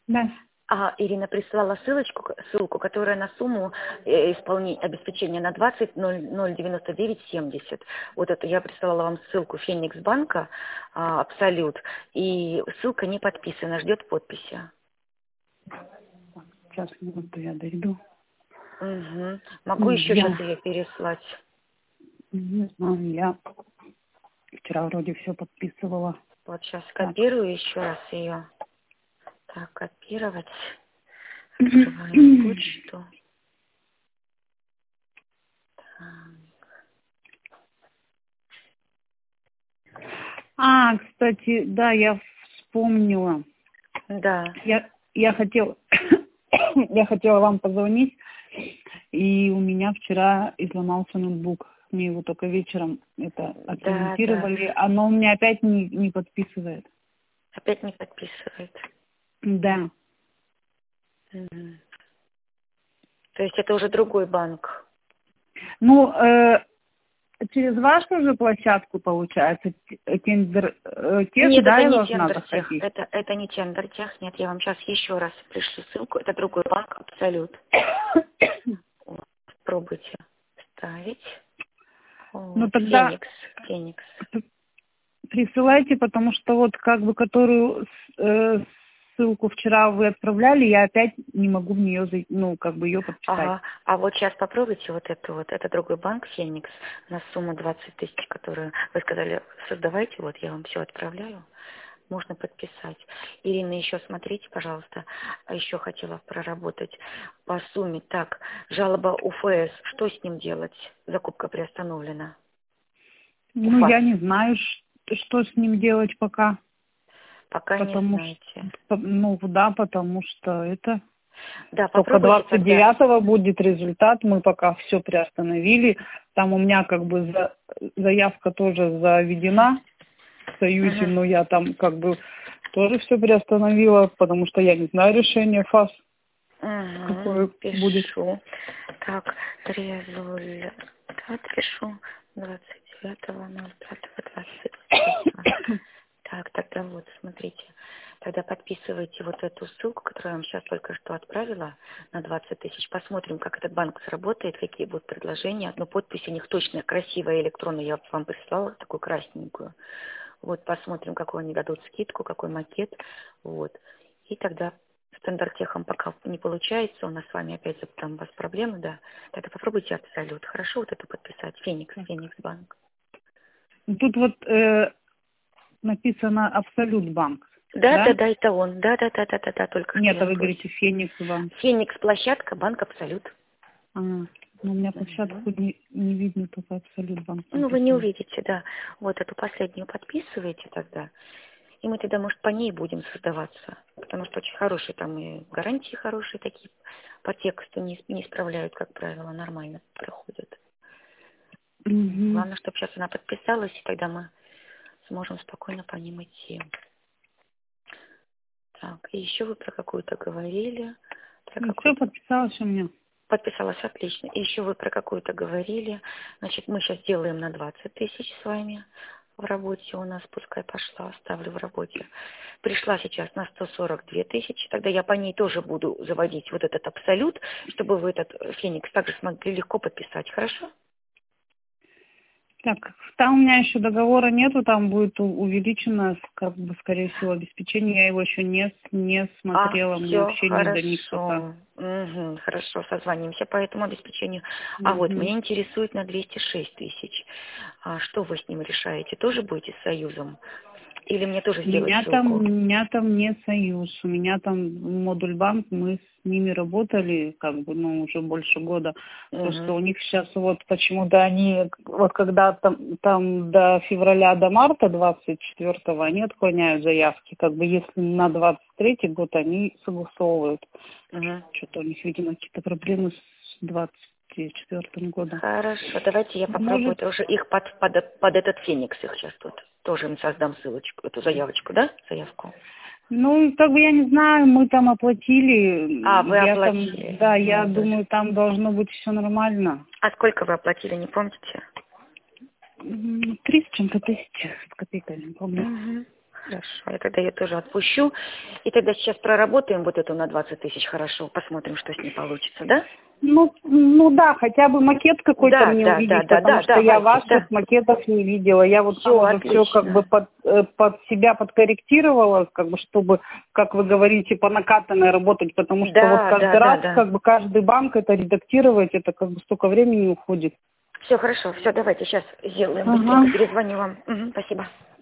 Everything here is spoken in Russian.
Да. Ирина прислала ссылку, которая на сумму обеспечения на 20,099,70. Вот это я прислала вам ссылку Феникс банка, Абсолют, и ссылка не подписана, ждет подписи. Сейчас, минуту, я дойду. Угу. Могу еще сейчас ее переслать? Не знаю, я вчера вроде все подписывала. Вот сейчас копирую еще раз ее. Так, копировать. Открываем почту. Так. Кстати, да, я вспомнила. Да. Я хотела вам позвонить, и у меня вчера изломался ноутбук. Мне его только вечером отремонтировали. Да. Оно у меня опять не подписывает. Опять не подписывает? Да. Угу. То есть это уже другой банк? Ну, через вашу же площадку, получается, тендер тех, нет, да, это я не должна Тендертех. заходить? Это не Тендертех. Нет, я вам сейчас еще раз пришлю ссылку. Это другой банк, Абсолют. Пробуйте ставить. Ну, тогда Феникс. Присылайте, потому что вот как бы которую ссылку вчера вы отправляли, я опять не могу в нее зайти, ее подписать. Ага. А вот сейчас попробуйте вот эту вот. Это другой банк, Феникс, на сумму 20 тысяч, которую вы сказали, создавайте, вот я вам все отправляю. Можно подписать. Ирина, еще смотрите, пожалуйста. Еще хотела проработать по сумме. Так, жалоба УФС. Что с ним делать? Закупка приостановлена. Ну, я не знаю, что с ним делать пока. Пока не знаете. Потому что это... Да, только 29-го будет результат. Мы пока все приостановили. Там у меня как бы заявка тоже заведена в Союзе, но я там как бы тоже все приостановила, потому что я не знаю решения ФАС, какое будет. Так, результат пишу 29.05.20. Так, тогда вот, смотрите. Тогда подписывайте вот эту ссылку, которую я вам сейчас только что отправила на 20 тысяч. Посмотрим, как этот банк сработает, какие будут предложения. Но подпись у них точно красивая, электронная. Я вам прислала такую красненькую. Вот, посмотрим, какую они дадут скидку, какой макет. Вот. И тогда с Тендертехом пока не получается. У нас с вами опять там у вас проблемы, да. Тогда попробуйте Абсолют. Хорошо вот это подписать. Феникс банк. Тут вот написано Абсолют банк. Да, это он. Да, только нет, вы говорите Феникс банк. Феникс площадка, банк Абсолют. Но у меня площадку не видно, только Абсолют банк. Ну, вы не увидите, да. Вот эту последнюю подписываете тогда. И мы тогда, может, по ней будем создаваться. Потому что очень хорошие там и гарантии хорошие такие. По тексту не исправляют, как правило, нормально проходят. Главное, чтобы сейчас она подписалась, и тогда мы сможем спокойно по ним идти. Так, и еще вы про какую-то говорили. Все подписалось у меня. Подписалась, отлично. И еще вы про какую-то говорили. Значит, мы сейчас делаем на 20 тысяч с вами в работе. У нас пускай пошла, оставлю в работе. Пришла сейчас на 142 тысячи. Тогда я по ней тоже буду заводить вот этот Абсолют, чтобы вы этот Феникс также смогли легко подписать. Хорошо? Так, там у меня еще договора нету, там будет увеличено, как бы, скорее всего, обеспечение. Я его еще не смотрела, мне вообще не до них пока. Хорошо, созвонимся по этому обеспечению. А вот меня интересует на 206 тысяч. А что вы с ним решаете? Тоже будете с Союзом? Или мне тоже сделать ссылку? У меня там не Союз, у меня там модуль банк, мы с ними работали, как бы, уже больше года. Просто у них сейчас вот почему-то они, вот когда там до февраля, до марта 24-го они отклоняют заявки, как бы если на 23-й год они согласовывают. Что-то у них, видимо, какие-то проблемы с 24-м годом. Хорошо, давайте я попробую тоже их под этот Феникс их сейчас тут. Тоже им создам ссылочку, эту заявочку, да? Заявку. Ну, как бы я не знаю, мы там оплатили. Вы оплатили? Я думаю, там должно быть все нормально. А сколько вы оплатили, не помните? 3 с чем-то тысяч с копейками, не помню. Хорошо, я тогда ее тоже отпущу. И тогда сейчас проработаем вот эту на 20 тысяч, хорошо, посмотрим, что с ней получится, да? Ну да, хотя бы макет какой-то мне увидеть, потому что я ваших макетов не видела. Я вот там уже все как бы под себя подкорректировала, как бы, чтобы, как вы говорите, по накатанной работать, потому что вот каждый раз, как бы каждый банк это редактировать, это как бы столько времени уходит. Все хорошо, все, давайте сейчас сделаем, быстренько перезвоню вам. Спасибо.